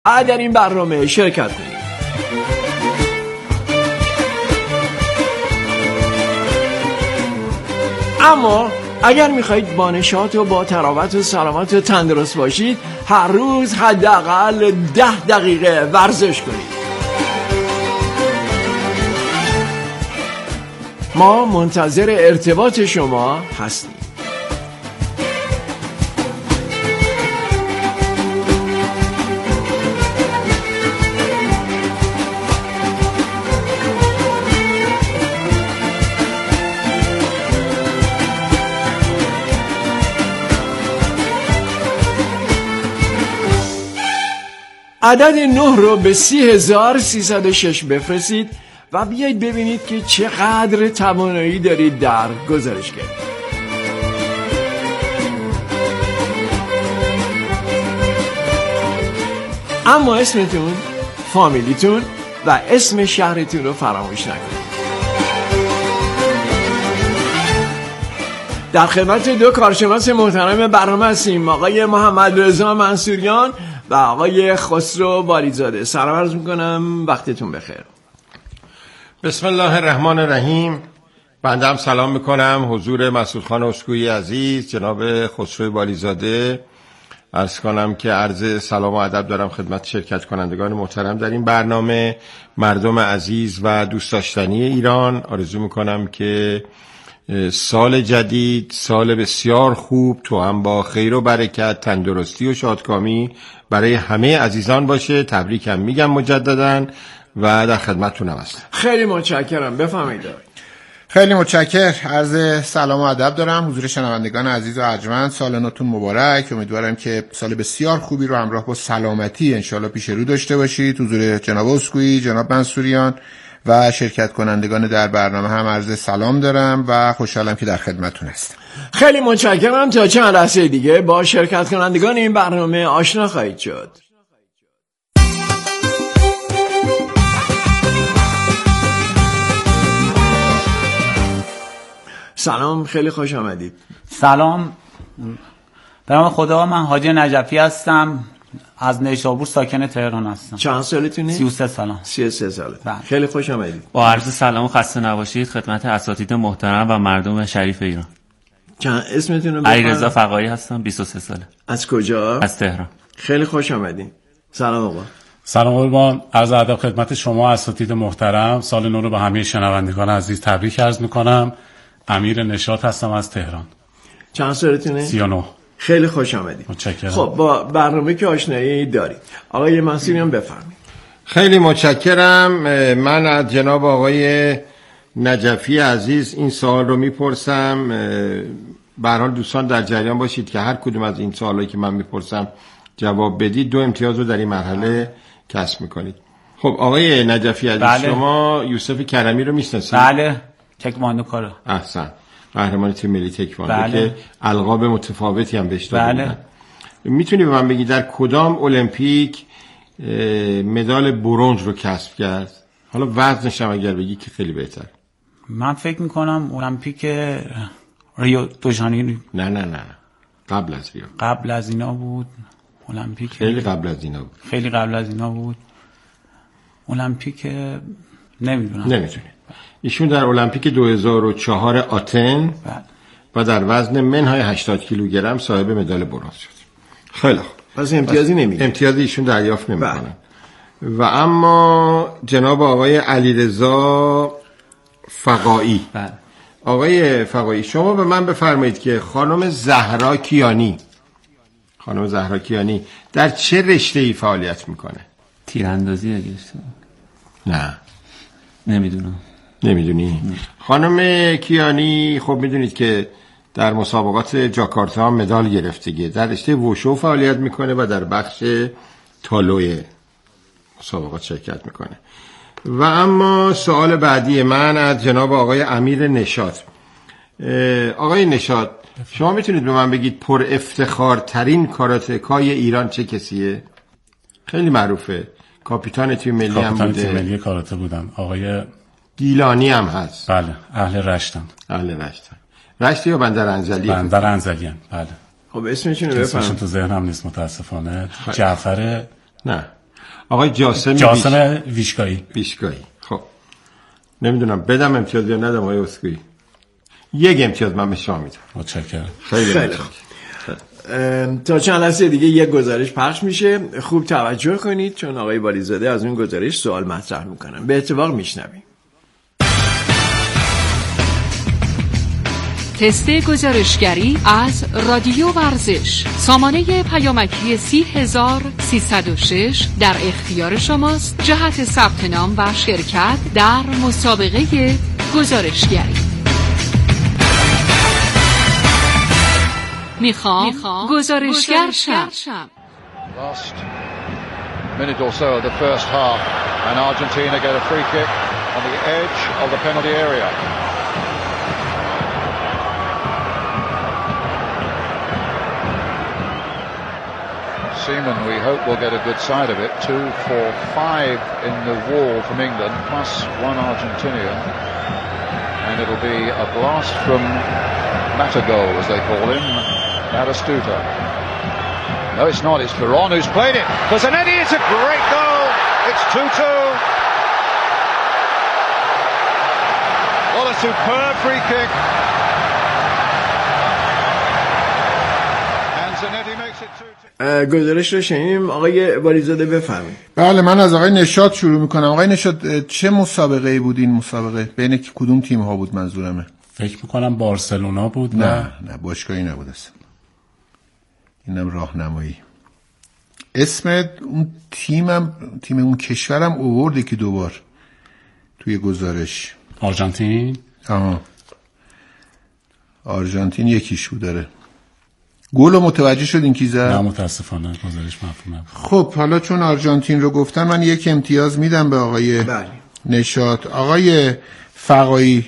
در این برنامه شرکت کنید. اما اگر میخواهید با نشاط و با تراوت و سلامت و تندرست باشید، هر روز حداقل 10 دقیقه ورزش کنید. ما منتظر ارتباط شما هستیم. عدد 9 رو به 30,306 بفرستید و بیایید ببینید که چقدر توانایی دارید در گزارشگری. اما اسمتون، فامیلیتون و اسم شهرتون رو فراموش نکنید. در خدمت 2 کارشناس محترم برنامه هستیم، آقای محمد رضا منصوریان و آقای خسرو باریزاده. سلام عرض میکنم، وقتتون بخیر. بسم الله الرحمن الرحیم. بنده هم سلام میکنم حضور مسعود خان اسکوئی عزیز، جناب خسرو باریزاده. عرض کنم که عرض سلام و ادب دارم خدمت شرکت کنندگان محترم در این برنامه. مردم عزیز و دوست داشتنی ایران، آرزو میکنم که سال جدید سال بسیار خوب تو هم با خیر و برکت، تندرستی و شادکامی برای همه عزیزان باشه. تبریکم میگم مجدداً و در خدمتتونم هستم. خیلی متشکرم، بفرمایید. خیلی متشکرم. عرض سلام و ادب دارم حضور شنوندگان عزیز و ارجمند. سال نوتون مبارک. امیدوارم که سال بسیار خوبی رو همراه با سلامتی انشالله پیش رو داشته باشید. حضور جناب اسکوئی، جناب منصوریان و شرکت کنندگان در برنامه هم عرض سلام دارم و خوشحالم که در خدمتتون هستم. خیلی متشکرم. تا چند لحظه دیگه با شرکت کنندگان این برنامه آشنا خواهید شد. سلام، خیلی خوش آمدید. سلام، به نام خدا. من حاجی نجفی هستم، از نیشابور ساکن تهران هستم. چند سالتونه؟ 33 سالم. 33 ساله. خیلی خوش آمدید. با عرض سلام و خسته نباشید خدمت اساتید محترم و مردم شریف ایران. اسمتون رو علیرضا فقاهی هستم، 23 ساله. از کجا؟ از تهران. خیلی خوش آمدید. سلام آقا. سلام قربان، عرض ادب خدمت شما اساتید محترم. سال نو رو به همه شنوندگان عزیز تبریک عرض میکنم. امیر نشاط هستم از تهران. چند سالتونه؟ 39. خیلی خوش آمدید. متشکرم. خب با برنامه که آشنایی دارید، آقای منصوریان بفرمایید. خیلی متشکرم. من از جناب آقای نجفی عزیز این سوال رو میپرسم. به هر حال دوستان در جریان باشید که هر کدوم از این سوالایی که من میپرسم جواب بدید 2 امتیاز رو در این مرحله کسب میکنید. خب آقای نجفی عزیز، بله. شما یوسف کرمی رو میشناسید؟ بله، تکواندو کاره. احسن. قهرمان تیم ملی تکواندو. بله. که القاب متفاوتی هم بهش داده بله. بودن. میتونی به من بگی در کدام المپیک مدال برنز رو کسب کرد؟ حالا وزنش هم اگر بگی که خیلی بهتر. من فکر میکنم المپیک ریو دو ژانیرو. نه قبل از ریو. قبل از اینا بود المپیک. خیلی قبل از اینا بود. خیلی قبل از اینا بود المپیک. نمیدونم. نمیتونی. ایشون در المپیک 2004 آتن بله. و در وزن منهای 80 کیلوگرم صاحب مدال برنز شد. خیلی خوب. پس امتیازی نمیگه. امتیازی ایشون دریافت نمیکنن. و اما جناب آقای علیرضا فقاهی. بله. آقای فقاهی، شما به من بفرمایید که خانم زهرا کیانی در چه رشته‌ای فعالیت میکنه؟ تیراندازی اگه اشتباه؟ نه. نمیدونی؟ خانم کیانی خب میدونید که در مسابقات جاکارتا مدال گرفتگی، در رشته وشو فعالیت میکنه و در بخش تالوی مسابقات شرکت میکنه. و اما سوال بعدی من از جناب آقای امیر نشاط. آقای نشاط، شما میتونید به من بگید پر افتخارترین کاراتکای ایران چه کسیه؟ خیلی معروفه، کاپیتان تیم ملی هم بوده. کاپیتان تیم ملی کاراته بودن. آقای گیلانی هم هست. بله، اهل رشتن. رشت یا بندر انزلی؟ بندر انزلی. بله. خب اسمشون رو بفرمایید. تو ذهنم نیست متاسفانه. جعفر. نه. آقای جاسم ویشکایی. خب نمیدونم بدم امتیاز یا ندم آقای اسکوئی. 1 امتیاز من به شما میدم. متشکرم. خیلی تا چند لحظه دیگه یک گزارش پخش میشه، خوب توجه کنید چون آقای باریزاده از اون گزارش سوال مطرح میکنن. به اتفاق میشنویم. تست گزارشگری از رادیو ورزش، سامانه پیامکی 30306 در اختیار شماست جهت ثبت نام و شرکت در مسابقه گزارشگری. میخوام گزارشگر شم. Last minute or so of the first half and Argentina get a free kick on the edge of the penalty area. Seaman, we hope we'll get a good side of it. 2, 4, 5 in the wall from England, plus 1 Argentinian. And it'll be a blast from Matagol, as they call him, Batistuta. No, it's not. It's Veron who's played it. For Zanetti, it's a great goal. It's 2-2. What a superb free kick. And Zanetti makes it 2-2. گزارش رو شنیدیم. آقای باریزاده بفرمایید. بله، من از آقای نشاط شروع میکنم. آقای نشاط، چه مسابقه‌ای بود این مسابقه؟ بین کدوم تیم ها بود منظورمه؟ فکر میکنم بارسلونا بود. نه باشگاهی نبود اصلا. اینم راهنمایی. اسم اون تیم اون کشورم آورده که دوبار توی گزارش. آرژانتین؟ آرژانتین یکیش بود داره. گل رو متوجه شدین کی زد؟ نه متاسفانه گزارش مفهوم نبود. خب حالا چون آرژانتین رو گفتن من 1 امتیاز میدم به آقای نشاط. آقای فقایی،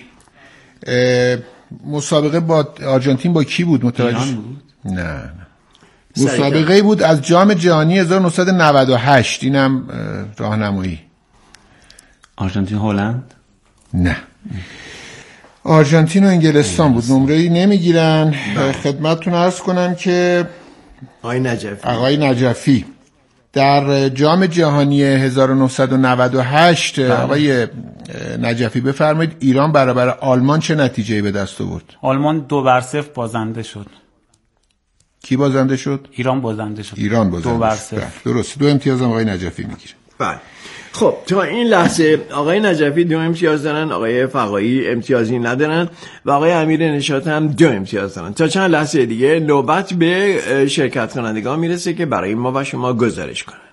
مسابقه با آرژانتین با کی بود متوجه؟ بود؟ نه مسابقه بود از جام جهانی 1998. اینم راهنمایی. آرژانتین هلند؟ نه آرژانتین و انگلستان بود. نمره‌ای نمیگیرن. خدمتتون عرض کنم که آقای نجفی در جام جهانی 1998 آقای نجفی بفرمایید ایران برابر آلمان چه نتیجه‌ای به دست آورد؟ آلمان 2-0 بازنده شد. کی بازنده شد؟ ایران بازنده شد. 2-0. درست. 2 امتیاز آقای نجفی میگیره. بله. خب تا این لحظه آقای نجفی 2 امتیاز دارن، آقای فقایی امتیازی ندارن و آقای امیر نشاط هم 2 امتیاز دارن. تا چند لحظه دیگه نوبت به شرکت کنندگان میرسه که برای ما و شما گزارش کنن.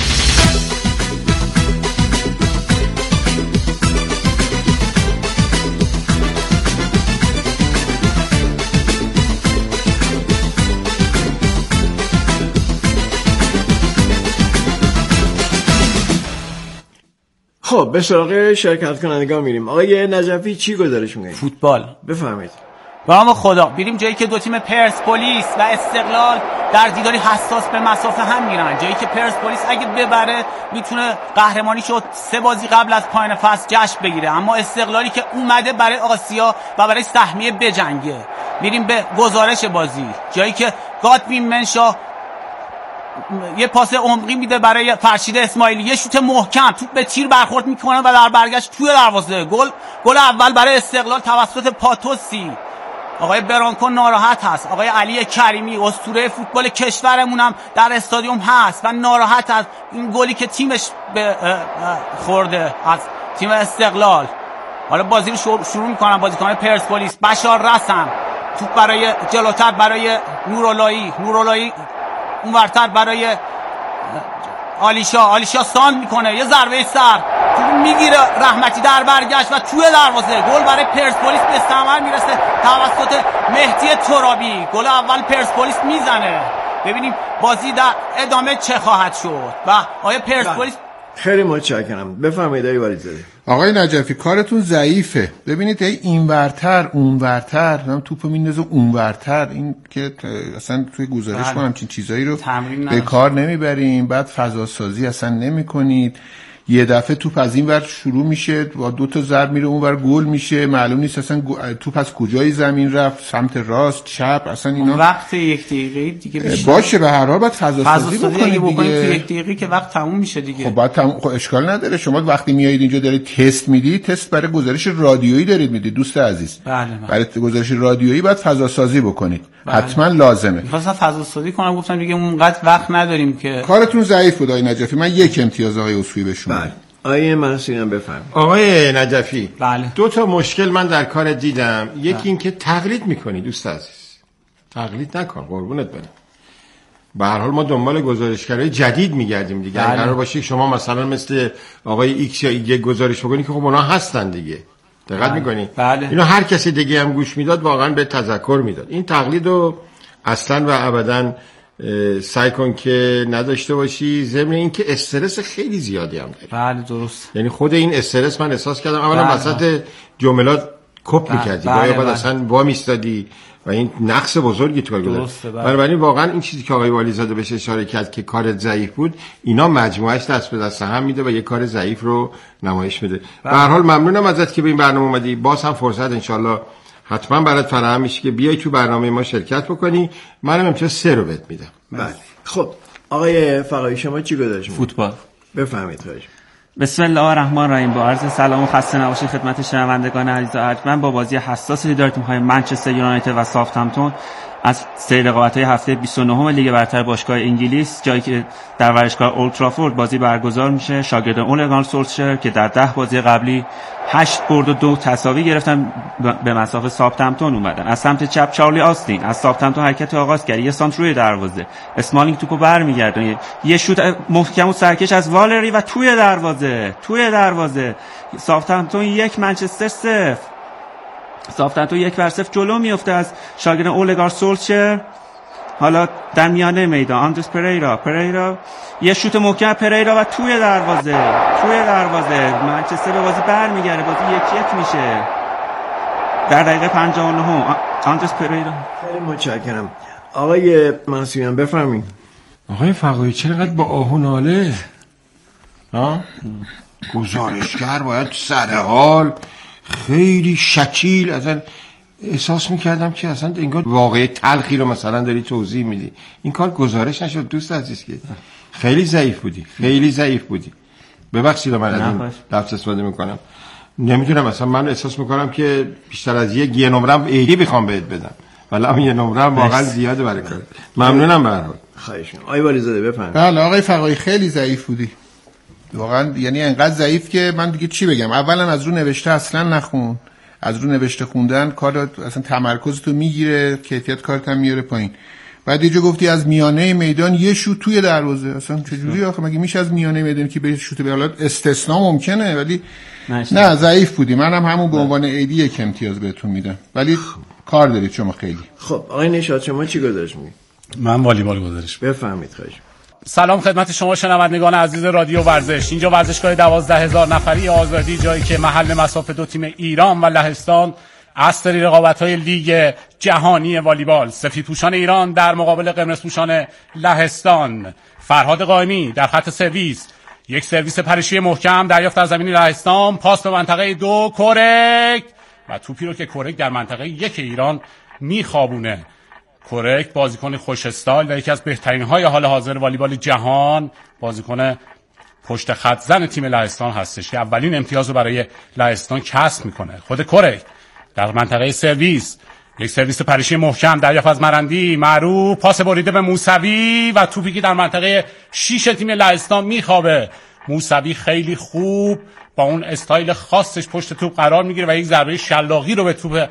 خب به سراغ شرکت کنندگان میریم. آقای نجفی چی گزارش میکنید؟ فوتبال. بفرمایید. به نام خدا بریم جایی که 2 تیم پرسپولیس و استقلال در دیداری حساس به مسافه هم میرن، جایی که پرسپولیس اگه ببره میتونه قهرمانی شد 3 بازی قبل از پایان فصل جشن بگیره، اما استقلالی که اومده برای آسیا و برای سهمیه بجنگه. میریم به گزارش بازی، جایی که گاتبین منشا یه پاس عمقی میده برای فرشید اسماعیلی، یه شوت محکم، توپ به تیر برخورد میکنه و در برگشت توی دروازه. گل اول برای استقلال توسط پاتوسی. آقای برانکو ناراحت هست. آقای علی کریمی اسطوره فوتبال کشورمونم در استادیوم هست و ناراحت از این گلی که تیمش خورده از تیم استقلال. حالا بازی رو شروع میکنن بازیکنان پرسپولیس. بشار رسم توپ برای جلوتر برای نوراللهی اونورتر برای آلیشا ساند میکنه، یه ضربه سر توپ میگیره رحمتی در برگشت و توی دروازه. گل برای پرسپولیس به ثمر میرسه توسط مهدی ترابی. گل اول پرسپولیس میزنه. ببینیم بازی در ادامه چه خواهد شد و آیا پرسپولیس. خیلی متشکرم. بفرمایید آقای باریزاده. آقای نجفی کارتون ضعیفه. ببینید اینورتر اونورتر توپو میندازه اونورتر، این که اصلا توی گزارش ما همچین چیزایی رو به کار نمیبریم. بعد فضا سازی اصلا نمیکنید. یه دفعه توپ از این ور شروع میشه با 2 تا ضرب میره اون ور گل میشه، معلوم نیست اصلا توپ از کجای زمین رفت، سمت راست چپ، اصلا اینا وقت 1 دقیقه دیگه باشه به هر حال باید فضا سازی بکنید دیگه. تو 1 دقیقه که وقت تموم میشه دیگه. خب بعد خب اشکال نداره. شما وقتی میایید اینجا دارید تست میدید، تست برای گزارش رادیویی دارید میدید دوست عزیز. بله. برای گزارش رادیویی باید فضا سازی بکنید. حتما لازمه. می‌خواستم فضا سازی کنم، گفتم دیگه اونقدر وقت نداریم که. کارتون ضعیف بود آقای نجفی. من 1 امتیاز آقای اصفی به شما. بله. آقای منصوریان بفرمایید. آقای نجفی، بله. 2 تا مشکل من در کار دیدم. یکی این که تقلید میکنی دوست عزیز. تقلید نکن قربونت برم. به هر حال ما دنبال گزارشگرای جدید میگردیم دیگه. بله. قرار باشه شما مثلا مثل آقای ایکس یا ایگه گزارش بکنی که خب اونا هستن دیگه. دقت میکنی؟ بله. اینو هر کسی دیگه هم گوش میداد واقعا به تذکر میداد. این تقلیدو اصلا و ابدا سعی کن که نداشته باشی. ضمن این که استرس خیلی زیادی هم داری. بله درست. یعنی خود این استرس من احساس کردم اولا وسط جملات کپ می‌کردی، باید اصلا وا میستادی و این نقص بزرگی تو کار گذاشت. بنابراین واقعا این چیزی که آقای والیزاده بهش اشاره کرد که کارت ضعیف بود، اینا مجموعهش دست به دست هم میده و یه کار ضعیف رو نمایش میده. به هر حال ممنونم ازت که به این برنامه اومدی. باز هم فرصت انشالله حتما برات فراهم میشه که بیای تو برنامه ما شرکت بکنی. منم امتیاز 3 رو بهت میدم. بله. خب آقای فقاهی شما چی گذاشت؟ فوتبال. بفرمایید خواهش. بسم الله الرحمن الرحیم. با عرض سلام و خسته نباشید خدمت شنوندگان عزیز و ارجمند. با بازی حساسی داره تیم‌های منچستر یونایتد و ساوثهمپتون از سری رقابت‌های هفته 29 لیگ برتر باشگاه انگلیس، جایی که در ورزشگاه اولد ترافورد بازی برگزار میشه. شاگردان اول گانر سولشر که در 10 بازی قبلی 8 برد و 2 تساوی گرفتن به مسافه ساوثهمپتون اومدن. از سمت چپ چارلی آستین از ساوثهمپتون حرکت آغاز کرد، یه سانت روی دروازه، اسمالینگ توپو برمیگردونه، یه شوت محکم و سرکش از والری و توی دروازه ساوثهمپتون 1 منچستر 0. ساوثهمپتون 1-0 جلو میفته از شاگردان اولگار سولشر. حالا در میانه میدان آندرس پریرا یه شوت محکم پریرا و توی دروازه منچستر به بازی برمیگرده، بازی 1-1 میشه در دقیقه 59. آندرس پریرا. خیلی متشکرم. آقای منصوریان بفرمایید. آقای فقاهی چرا اینقدر با آه و ناله؟ گزارشگر باید سر حال، خیلی شکیل. اصلا احساس میکردم که اصلا انگار واقعی تلخی رو مثلا داری توضیح میدی. این کار گزارش نشد دوست عزیز که خیلی ضعیف بودی. ببخشید من از این لفظ استفاده میکنم. نمیدونم اصلا من احساس میکنم که بیشتر از یه نمرم ایدی بخوام بهت بدم، ولی اون یه نمرم واقعا زیاده برای کار. ممنونم به هر حال. خواهش می‌کنم. آقای والیزاده بفرمایید. بله آقای فقاهی خیلی ضعیف بودی واقعا، یعنی انقدر ضعیف که من دیگه چی بگم. اولا از رو نوشته اصلا نخون. از رو نوشته خوندن کار اصلا تمرکزتو میگیره، کیفیت کارت هم میاره پایین. بعد یه جا گفتی از میانه میدان یه شوت توی دروازه. اصلا چجوری آخه مگه میشه از میانه میدان که به شوت به حالت استثنا ممکنه؟ ولی نه ضعیف بودی. منم همون به عنوان ایدی 1 امتیاز بهتون میدم، ولی کار دارید شما خیلی. خب آقای نشاط شما چی گذاشت میگید؟ من والیبال گزارش. بفرمایید خواهش. سلام خدمت شما شنوندگان عزیز رادیو ورزش. اینجا ورزشگاه 12,000 نفری آزادی، جایی که محل مصاف 2 تیم ایران و لهستان از سری رقابت‌های لیگ جهانی والیبال. سفیدپوشان ایران در مقابل قرمزپوشان لهستان. فرهاد قائمی در خط سرویس، یک سرویس پرشی محکم دریافت از زمین لهستان، پاس به منطقه 2 کورک و توپی رو که کورک در منطقه 1 ایران میخوابونه. کورک بازیکن خوش استایل و یکی از بهترین های حال حاضر والیبال جهان، بازیکن پشت خط زن تیم لهستان هستش که اولین امتیاز رو برای لهستان کسب میکنه. خود کورک در منطقه سرویس، یک سرویس پریشی محکم دریافت از مرندی، معروف پاس بریده به موسوی و توپی که در منطقه 6 تیم لهستان میخوابه. موسوی خیلی خوب با اون استایل خاصش پشت توپ قرار میگیره و یک ضربه شلاقی رو به توپ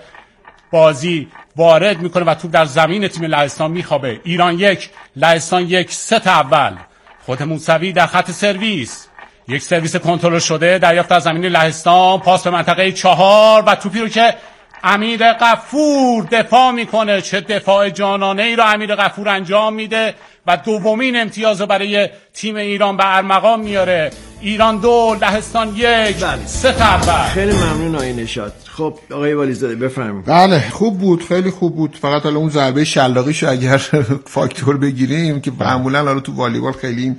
بازی وارد میکنه و توپ در زمین تیم لهستان میخوابه. ایران 1 لهستان 1. ست اول. خود موسوی در خط سرویس، یک سرویس کنترل شده دریافت از زمین لهستان، پاس به منطقه 4 و توپی رو که امیر غفور دفاع میکنه. چه دفاع جانانه ای رو امیر غفور انجام میده و دومین امتیاز رو برای تیم ایران به ارمغان میاره. ایران 2 لهستان 1. ست اول. خیلی ممنون آقای نشاط. خب آقای والیزاده بفرمایید. بله خوب بود، خیلی خوب بود. فقط حالا اون ضربه شلاقیشو اگر فاکتور بگیریم که معمولا حالا تو والیبال خیلی این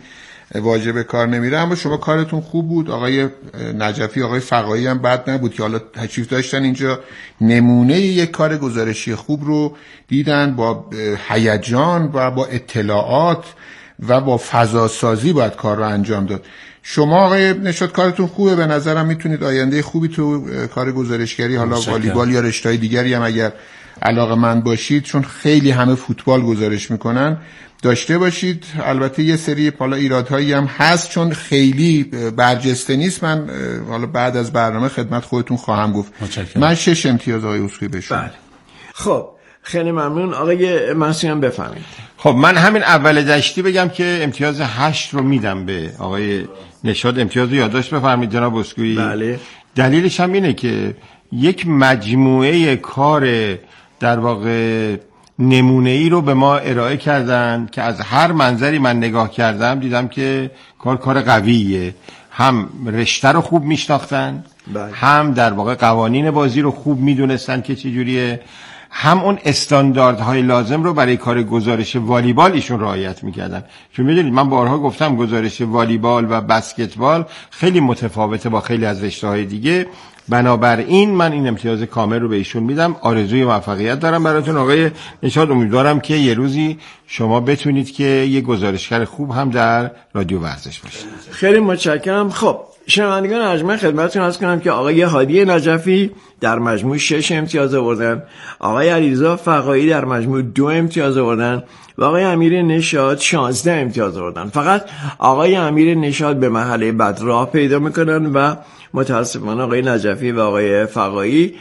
واجب کار نمیره. اما شما کارتون خوب بود، آقای نجفی، آقای فقاهی هم بد نبود که حالا تشریف داشتن اینجا، نمونه یک کار گزارشی خوب رو دیدن، با هیجان و با اطلاعات و با فضا سازی باید کار رو انجام داد. شما آقای نشاط کارتون خوبه، به نظرم میتونید آینده خوبی تو کار گزارشگری، حالا والیبال یا رشته‌های دیگری هم اگر علاقه‌مند باشید، چون خیلی همه فوتبال گزارش میکنن، داشته باشید. البته یه سری حالا ایرادهایی هم هست چون خیلی برجسته نیست. من حالا بعد از برنامه خدمت خودتون خواهم گفت. من 6 امتیاز آقای اسکوئی بشم. بله. خب خیلی ممنون. آقای مسیحان بفهمید. خب من همین اول دشتی بگم که امتیاز 8 رو میدم به آقای نشاط. امتیاز رو یادداشت بفرمایید جناب اسکوئی. بله. دلیلش هم اینه که یک مجموعه کار در واقع نمونه‌ای رو به ما ارائه کردن که از هر منظری من نگاه کردم دیدم که کار قویه. هم رشته رو خوب میشناختن، هم در واقع قوانین بازی رو خوب میدونستن که چجوریه، هم اون استانداردهای لازم رو برای کار گزارش والیبال ایشون رعایت میکردن. چون میدونید من بارها گفتم گزارش والیبال و بسکتبال خیلی متفاوته با خیلی از رشته‌های دیگه. بنابراین من این امتیاز کامل رو به ایشون میدم. آرزوی موفقیت دارم براتون آقای نشاط. امیدوارم که یه روزی شما بتونید که یه گزارشگر خوب هم در رادیو ورزش باشید. خیلی متشکرم. خب شنوندگان ارجمند خدمتتون عرض کنم که آقای هادی نجفی در مجموع 6 امتیاز آوردن، آقای علیرضا فقاهی در مجموع 2 امتیاز آوردن و آقای امیر نشاط 16 امتیاز آوردن. فقط آقای امیر نشاط به مرحله بعد راه پیدا میکنن و متاسفانه آقای نجفی و آقای فقاهی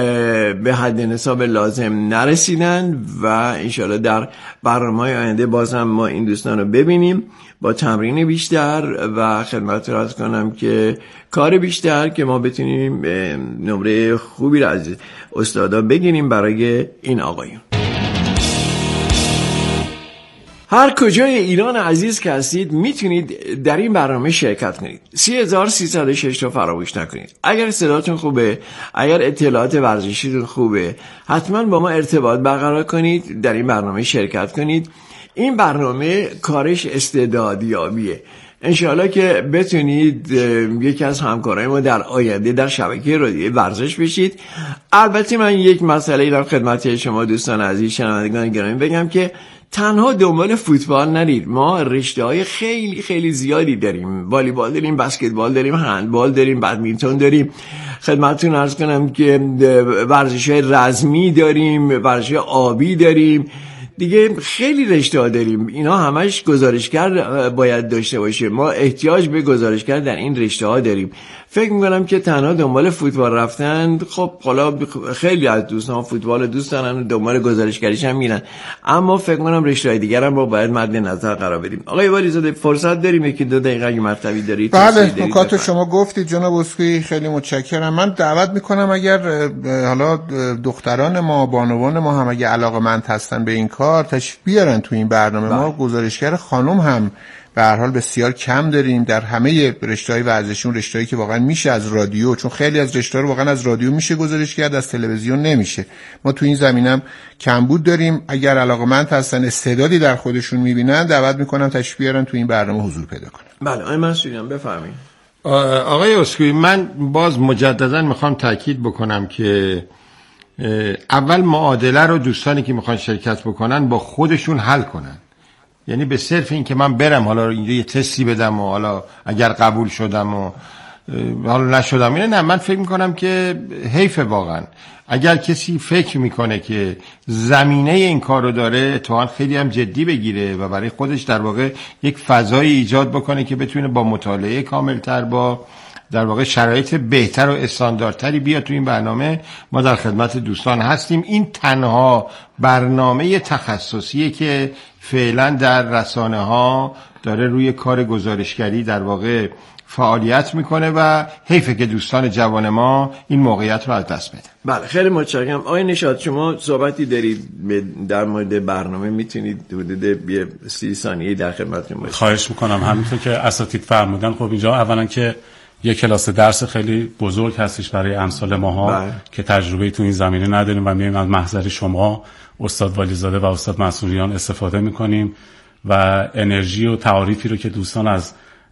به حد نصاب لازم نرسیدن و انشاءالله در برنامه‌های آینده بازم ما این دوستان رو ببینیم با تمرین بیشتر و خدمت رو عرض کنم که کار بیشتر که ما بتونیم نمره خوبی رو از استادا بگیریم برای این آقایون. هر کجای ایران عزیز که هستید میتونید در این برنامه شرکت کنید. 3306 رو فراموش نکنید. اگر صداتون خوبه، اگر اطلاعات ورزشیتون خوبه، حتما با ما ارتباط برقرار کنید، در این برنامه شرکت کنید. این برنامه کارش استعدادیابیه. انشاءالله که بتونید یکی از همکارای ما در آینده در شبکه رادیویی ورزش بشید. البته من یک مسئله در خدمت شما دوستان عزیز شنوندگان گرامی بگم که تنها دنبال فوتبال نرید. ما رشته‌های خیلی خیلی زیادی داریم. والیبال داریم، بسکتبال داریم، هندبال داریم، بدمینتون داریم. خدمتتون عرض کنم که ورزش‌های رزمی داریم، ورزش آبی داریم. دیگه خیلی رشته‌ها داریم. اینا همش گزارشگر باید داشته باشه. ما احتیاج به گزارشگر در این رشته‌ها داریم. فکر می‌کنم که تنها دنبال فوتبال رفتن، خب حالا خیلی از دوستان فوتبال دوست دارن و دنبال گزارشگریش هم میرن، اما فکر می‌کنم رشته‌های دیگر هم باید مد نظر قرار بدیم. آقای والیزاده فرصت داریم یکی دو دقیقه اگه مطلبی دارید؟ بله، نکات شما گفتید جناب اسکوئی، خیلی متشکرم. من دعوت می‌کنم اگر حالا دختران ما، بانوان ما هم اگه علاقه‌مند هستن به این کار، تشریف بیارن تو این برنامه. ما گزارشگر خانم هم به هر حال بسیار کم داریم در همه رشته‌های ورزشی، اون رشته‌ای که واقعا میشه از رادیو، چون خیلی از رشته‌ها رو واقعا از رادیو میشه گزارش کرد، از تلویزیون نمیشه. ما تو این زمینم کمبود داریم. اگر علاقه‌مند هستن، استعدادی در خودشون میبینن، دعوت میکنم تشریف بیارن تو این برنامه حضور پیدا کنن. بله آقای مسئولین بفرمایید. آقای اسکوئی، من باز مجددا میخوام تاکید بکنم که اول معادله رو دوستانی که میخوان شرکت بکنن با خودشون حل کنن. یعنی به صرف این که من برم حالا اینجا یه تستی بدم و حالا اگر قبول شدم و حالا نشدم، اینه نه. من فکر میکنم که حیف واقعا. اگر کسی فکر میکنه که زمینه این کار رو داره، اتفاقا خیلی هم جدی بگیره و برای خودش در واقع یک فضای ایجاد بکنه که بتونه با مطالعه کاملتر، با در واقع شرایط بهتر و استانداردتری بیاد تو این برنامه. ما در خدمت دوستان هستیم. این تنها برنامه تخصصیه که فعلا در رسانه ها داره روی کار گزارشگری در واقع فعالیت میکنه و حیفه که دوستان جوان ما این موقعیت رو از دست بدن. بله خیلی متشکرم. آقای نشاط شما صحبتی دارید در مورد برنامه؟ میتونید حدود 30 ثانیه در خدمتتون باشید. خواهش میکنم. همینطور که اساتید فرمودن، خب اینجا اولا که یک کلاس درس خیلی بزرگ هستش برای امثال ماها که تجربه تو این زمینه نداریم و میایم از محضر شما استاد والیزاده و استاد مسئولیان استفاده میکنیم و انرژی و تعاریفی رو که دوستان از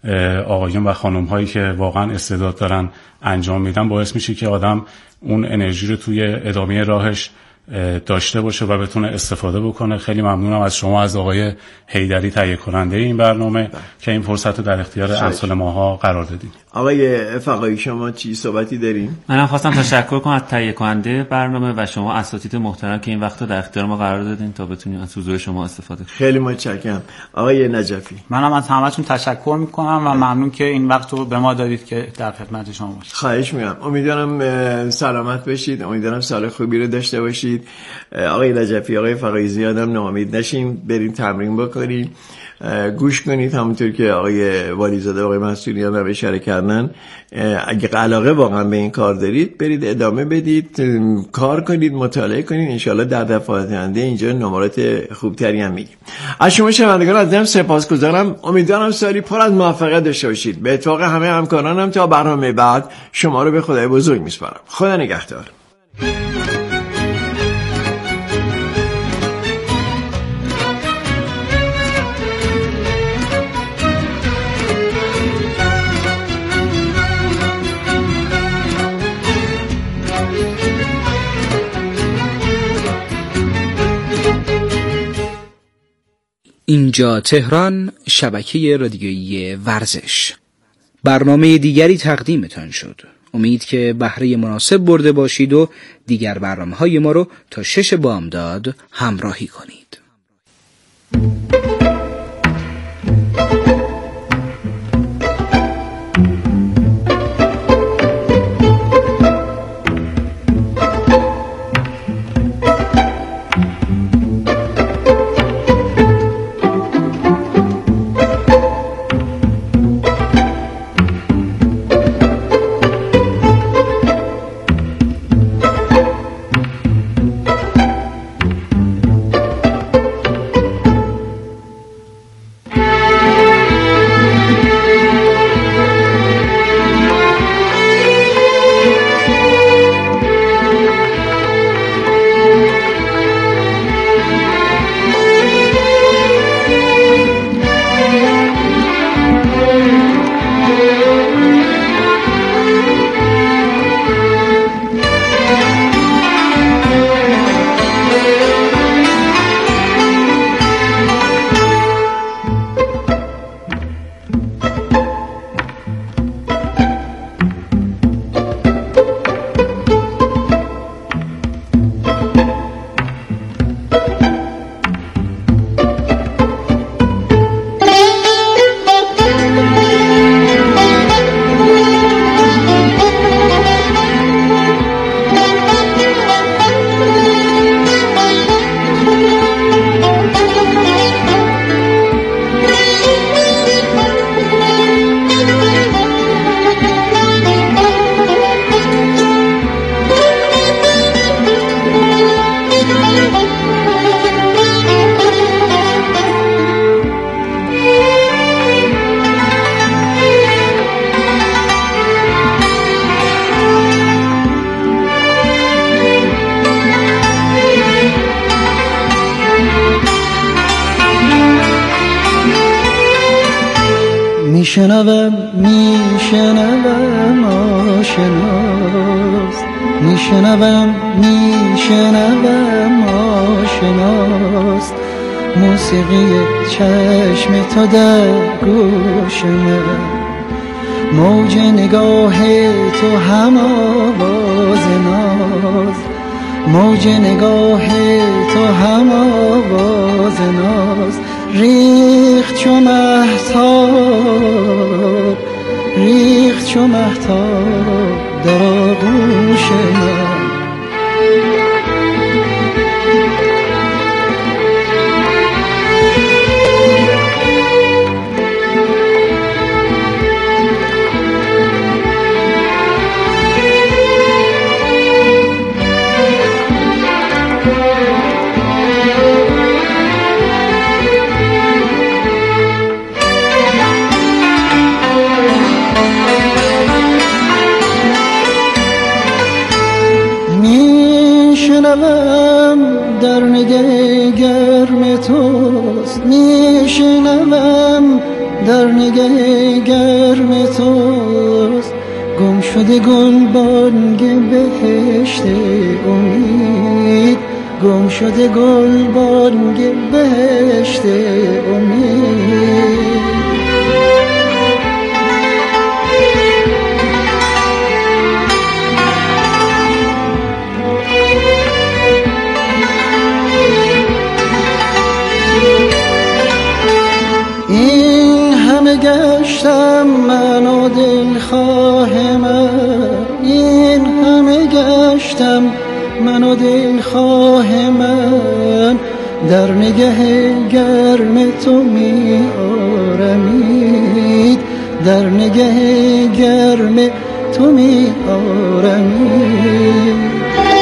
آقایون و خانم هایی که واقعا استعداد دارن انجام میدن باعث میشه که آدم اون انرژی رو توی ادامه راهش داشته باشه و بتونه استفاده بکنه. خیلی ممنونم از شما، از آقای حیدری تهیه کننده این برنامه که این فرصت رو در اختیار امثال ماها قرار دادید. آقای فقاهی شما چی صحبتی دارین؟ منم خواستم تشکر کنم از تهیه کننده برنامه و شما اساتید محترم که این وقت رو در اختیار ما قرار دادین تا بتونیم از حضور شما استفاده کنیم. خیلی متشکرم. آقای نجفی، منم از همتون تشکر میکنم و ممنون که این وقت رو به ما دادید که در خدمت شما باشیم. خواهش میکنم. امیدوارم سلامت باشید، امیدوارم سال خوبی رو داشته باشید. آقای نجفی، آقای فقاهی، زیادم ناامید نشین، بریم تمرین بکنیم، گوش کنید همونطور که آقای والیزاده و آقای مسئولیان رو اشاره کردن. اگه علاقه واقعا به این کار دارید برید ادامه بدید، کار کنید، مطالعه کنید، انشالله در دفعات آینده اینجا نمرات خوبتری هم میگیم. از شما شنوندگان عزیزم سپاسگزارم. امیدوارم سالی پر از موفقیت داشته باشید. به اتفاق همه همکارانم تا برنامه بعد شما رو به خدای بزرگ میسپارم. خدا نگهدار. اینجا تهران، شبکه رادیویی ورزش. برنامه دیگری تقدیمتان شد. امید که بهره مناسب برده باشید و دیگر برنامه‌های ما رو تا 6 بامداد همراهی کنید. میشنوم آشناست، میشنوم آشناست، موسیقی چشم تو در گوش من، موج نگاه تو هم آواز ناز، موج نگاه تو هم آواز ناز، ریخت چو مهتاب، ریخت چو مهتاب در آغوش من. در نگه گرم توست، گم شده گل بانگ بهشت امید، گم شده گل بانگ بهشت امید. این همه گشتم من و دلخواه من، این همه گشتم من و دلخواه من، در نگه گرم تو می آرمید، در نگه گرم تو می آرمید.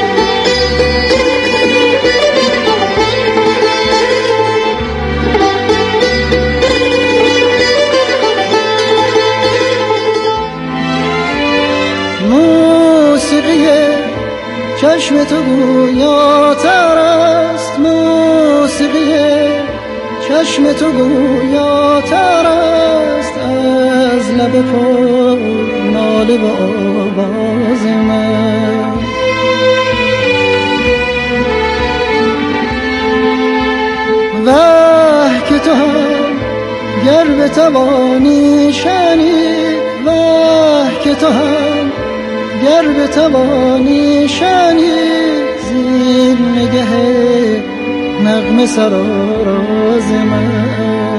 موسیقی چشم تو گویاتر است، موسیقی چشم تو گویاتر است از لب پر ناله و آواز من. وه که تو هم گر بتوانی شنید، وه که تو هم گر بتوانی شنید، زیر نگه نغمه سراراز من.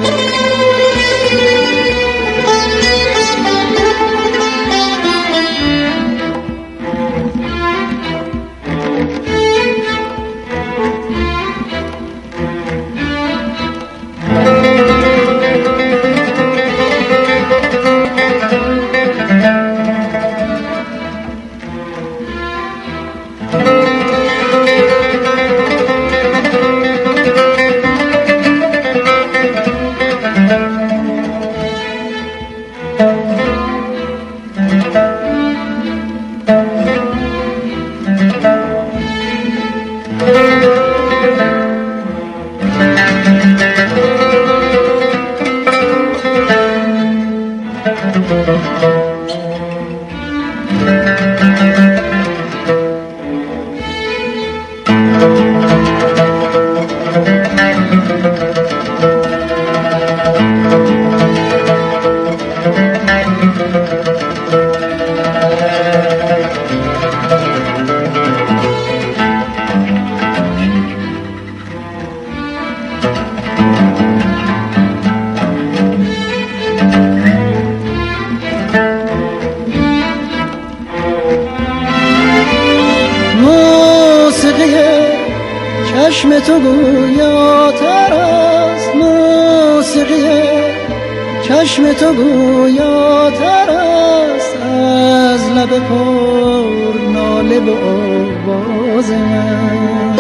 چشم تو گویاتر است، موسیقی چشم تو گویاتر است از لب پر ناله و آواز من.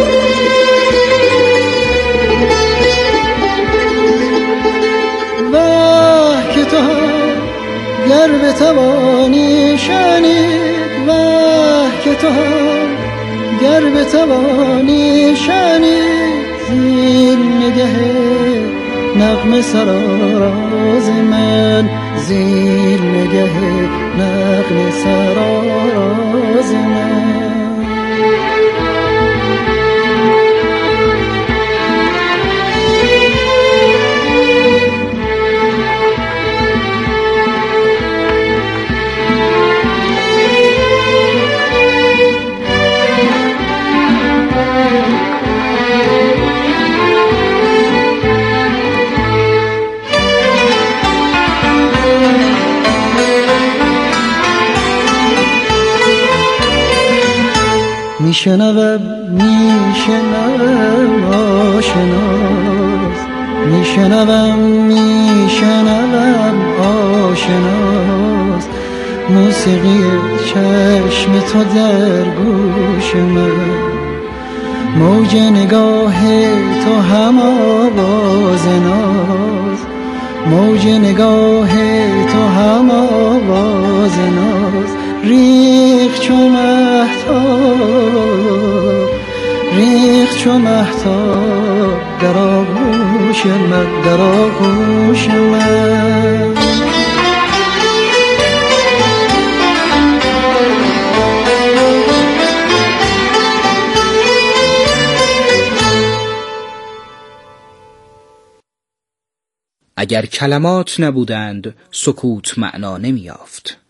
وه که تو هم گر بتوانی شنید، وه که تو هم گر بتوانی شنید، زیر نگه نغمه سراراز من، زیر نگه نغمه سراراز من. میشنوم میشنوم آشناس، میشنوم میشنوم آشناس، موسیقی چشم تو در گوش من، موج نگاه تو هم آواز ناز، موج نگاه تو هم آواز ناز، ریخ چو مهتاب ریخت چو مهتاب در آغوش من، در آغوش من. اگر کلمات نبودند سکوت معنا نمی‌یافت.